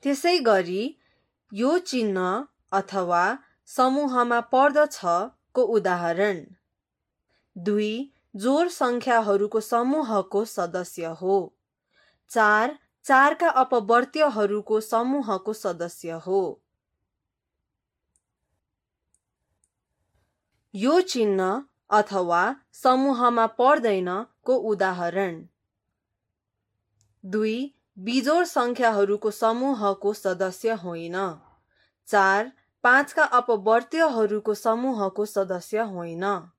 त्यसैगरी यो चिन्ह अथवा समूहमा पर्दछ को उदाहरण 2 जोड संख्याहरूको समूहको सदस्य हो। 4 4का अपवर्त्यहरूको समूहको सदस्य हो। यो चिन्ह अथवा समूहमा पर्दैन को उदाहरण 2 बिजोड संख्याहरूको समूहको सदस्य होइन। 4 5का अपवर्त्यहरूको समूहको सदस्य होइन।